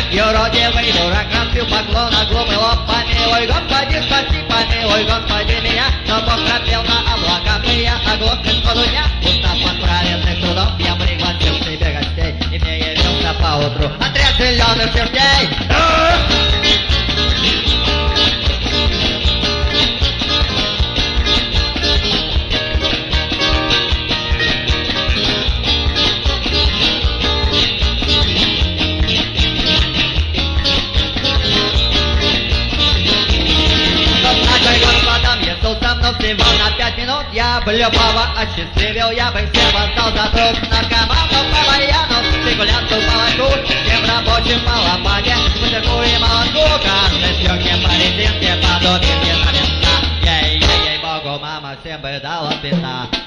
Юродивый дурак разбил поклона глупый лоб помилуй, Господи, спаси, помилуй, Господи, меня. Но Бог пропел на облаках, и я оглохнуть по дня. Устав от праведных трудов, я пригласил к себе гостей, и мне явился поутру отряд зеленых чертей. Всего на 5 минут я бы любого осчастливил, я бы всем воздал за труд. Наркоману по баяну, спекулянту по лаку, всем рабочим по лопате, мужику и молотку, каждой стёрке по резинке, подобие на места. Ей-ей-ей-богу, мама всем бы дала пизда.